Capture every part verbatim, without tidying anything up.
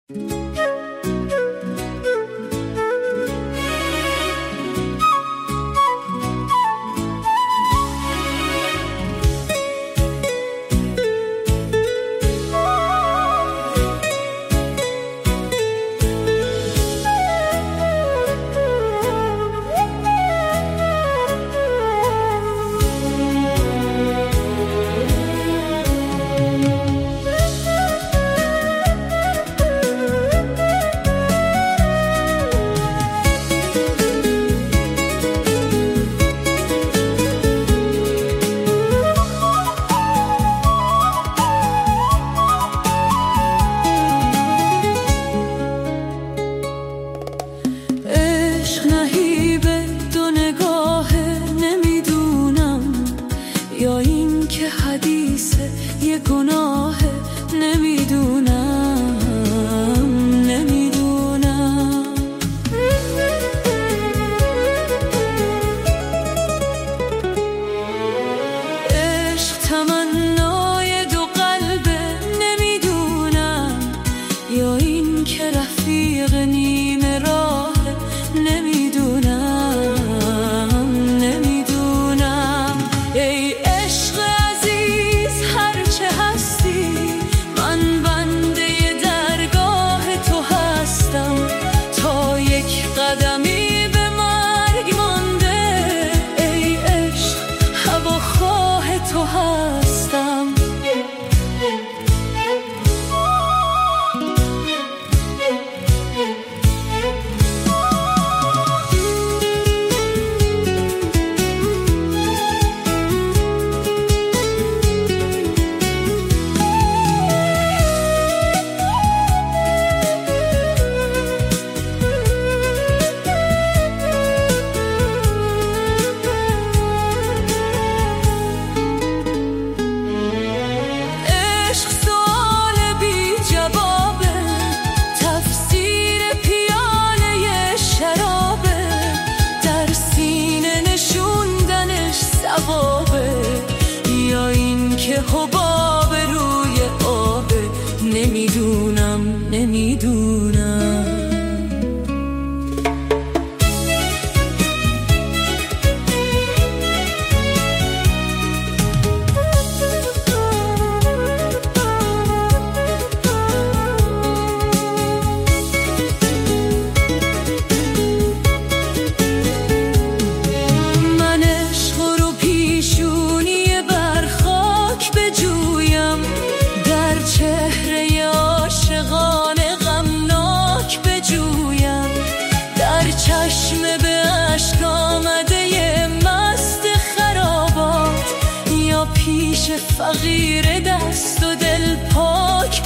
فقیر دست و دل پاک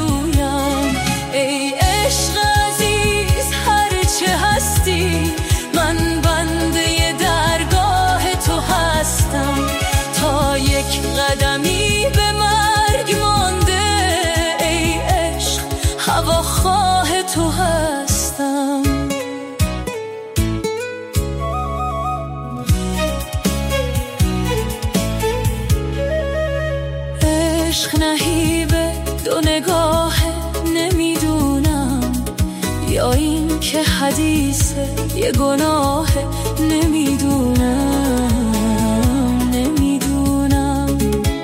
بجویم. ای عشق عزیز هرچه هستی، من بنده درگاه تو هستم. تا یک قدمی به مرگ مانده، ای عشق هواخواه تو هستم. عشق نهیب دو نگاه نمیدونم، یا این که حدیث یه گناه نمیدونم نمیدونم.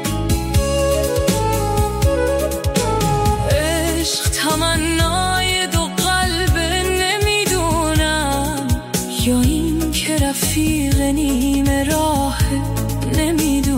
عشق تمنای دو قلب نمیدونم، یا این که رفیق نیمه راه نمیدونم.